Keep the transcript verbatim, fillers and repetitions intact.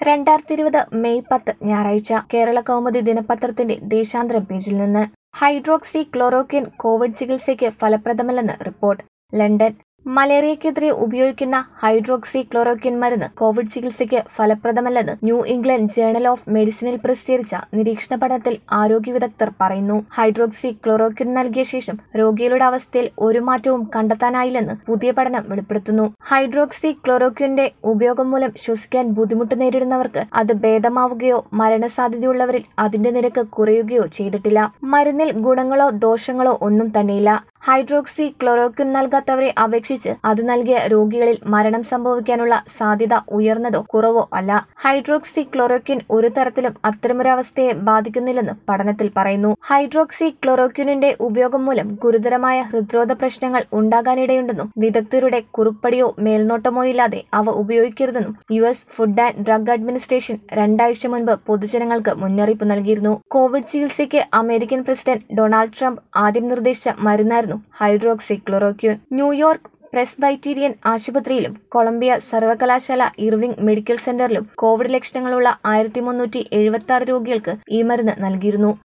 രണ്ടായിരത്തി ഇരുപത് മെയ് പത്ത് ഞായറാഴ്ച കേരള കൗമുദി ദിനപത്രത്തിന്റെ ദേശാന്തര പേജിൽ നിന്ന് ഹൈഡ്രോക്സി ക്ലോറോക്വിൻ കോവിഡ് ചികിത്സയ്ക്ക് ഫലപ്രദമല്ലെന്ന് റിപ്പോർട്ട്. ലണ്ടൻ. മലേറിയക്കെതിരെ ഉപയോഗിക്കുന്ന ഹൈഡ്രോക്സി ക്ലോറോക്വിൻ മരുന്ന് കോവിഡ് ചികിത്സയ്ക്ക് ഫലപ്രദമല്ലെന്ന് ന്യൂ ഇംഗ്ലണ്ട് ജേണൽ ഓഫ് മെഡിസിനിൽ പ്രസിദ്ധീകരിച്ച നിരീക്ഷണ പഠനത്തിൽ ആരോഗ്യ വിദഗ്ധർ പറയുന്നു. ഹൈഡ്രോക്സി ക്ലോറോക്വിൻ നൽകിയ ശേഷം രോഗികളുടെ അവസ്ഥയിൽ ഒരു മാറ്റവും കണ്ടെത്താനായില്ലെന്ന് പുതിയ പഠനം വെളിപ്പെടുത്തുന്നു. ഹൈഡ്രോക്സി ക്ലോറോക്വിന്റെ ഉപയോഗം മൂലം ശ്വസിക്കാൻ ബുദ്ധിമുട്ട് നേരിടുന്നവർക്ക് അത് ഭേദമാവുകയോ മരണസാധ്യതയുള്ളവരിൽ അതിന്റെ നിരക്ക് കുറയുകയോ ചെയ്തിട്ടില്ല. മരുന്നിൽ ഗുണങ്ങളോ ദോഷങ്ങളോ ഒന്നും തന്നെയില്ല. ഹൈഡ്രോക്സി ക്ലോറോക്വിൻ നൽകാത്തവരെ അപേക്ഷിച്ച് അത് നൽകിയ രോഗികളിൽ മരണം സംഭവിക്കാനുള്ള സാധ്യത ഉയർന്നതോ കുറവോ അല്ല. ഹൈഡ്രോക്സി ക്ലോറോക്വിൻ ഒരു തരത്തിലും അത്തരമൊരവസ്ഥയെ ബാധിക്കുന്നില്ലെന്ന് പഠനത്തിൽ പറയുന്നു. ഹൈഡ്രോക്സി ക്ലോറോക്വിനിന്റെ ഉപയോഗം മൂലം ഗുരുതരമായ ഹൃദ്രോധ പ്രശ്നങ്ങൾ ഉണ്ടാകാനിടയുണ്ടെന്നും വിദഗ്ധരുടെ കുറിപ്പടിയോ മേൽനോട്ടമോ ഇല്ലാതെ അവ ഉപയോഗിക്കരുതെന്നും U S food and drug administration രണ്ടാഴ്ച മുൻപ് പൊതുജനങ്ങൾക്ക് മുന്നറിയിപ്പ് നൽകിയിരുന്നു. കോവിഡ് ചികിത്സയ്ക്ക് അമേരിക്കൻ പ്രസിഡന്റ് ഡൊണാൾഡ് ട്രംപ് ആദ്യം നിർദ്ദേശിച്ച മരുന്നായിരുന്നു ഹൈഡ്രോക്സി ക്ലോറോക്വിൻ. ന്യൂയോർക്ക് പ്രസ്ബൈറ്റീരിയൻ ആശുപത്രിയിലും കൊളംബിയ സർവകലാശാല ഇർവിംഗ് മെഡിക്കൽ സെന്ററിലും കോവിഡ് ലക്ഷണങ്ങളുള്ള ആയിരത്തി മുന്നൂറ്റി എഴുപത്തി ആറ് രോഗികൾക്ക് ഈ മരുന്ന് നൽകിയിരുന്നു.